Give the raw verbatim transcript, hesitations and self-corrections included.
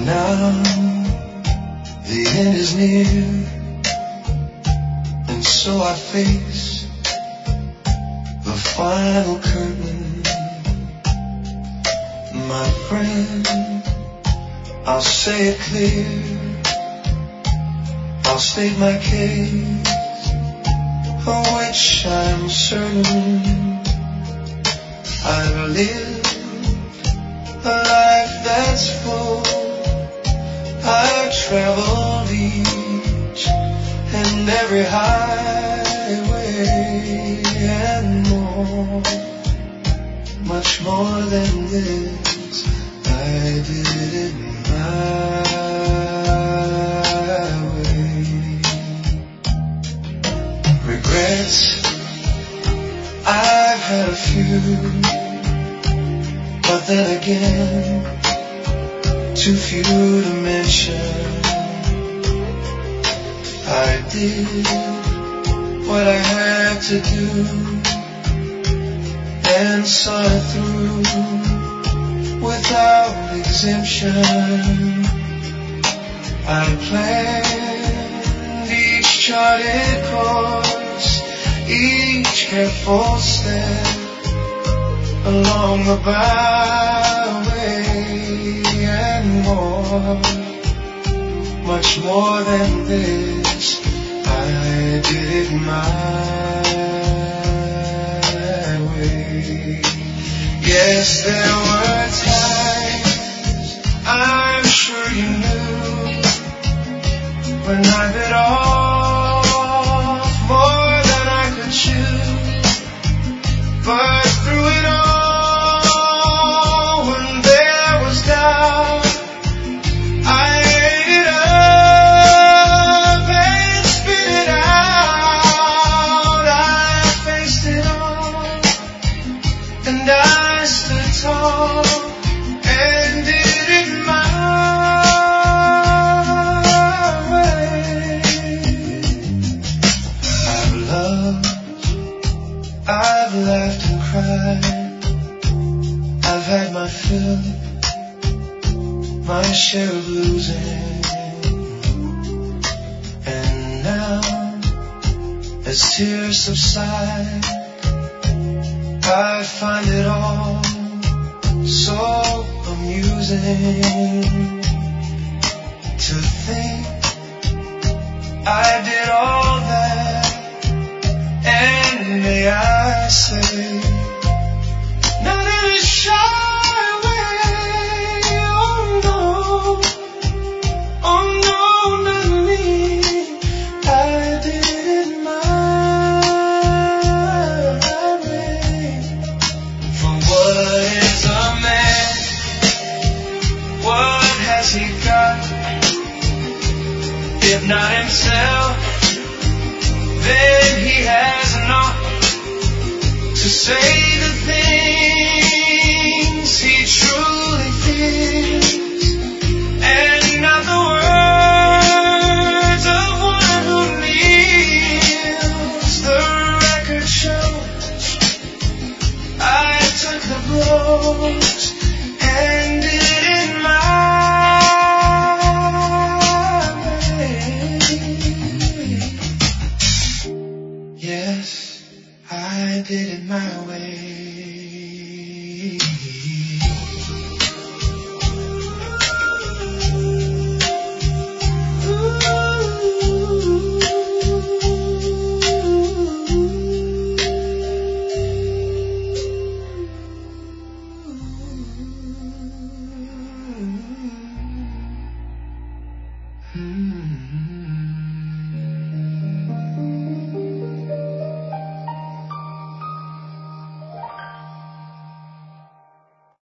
now the end is near, and so I face the final curtain. My friend, I'll say it clear, I'll state my case, for which I'm certain. I've lived a life that's full, I've traveled each and every highway and more, much more than this I did it my way. Regrets, I've had a few, but then again, too few to mention. I did what I had to do and saw it through without exemption. I planned each charted course, each careful step along the byway and more, much more than this, I did it my way. Yes, there were times, I'm sure you knew, when I bit off more than I could chew, but through it all, my share of losing, and now as tears subside, I find it all so amusing to think I did all that, and may I say, not in a shy way. Oh no, not me. I did it my way. For what is a man? What has he got? If not himself, then he has naught to say the things he truly feels. And not the words of one who kneels. The record shows I took the blows and did it my way. Yes, I did it my way. Mm-hmm.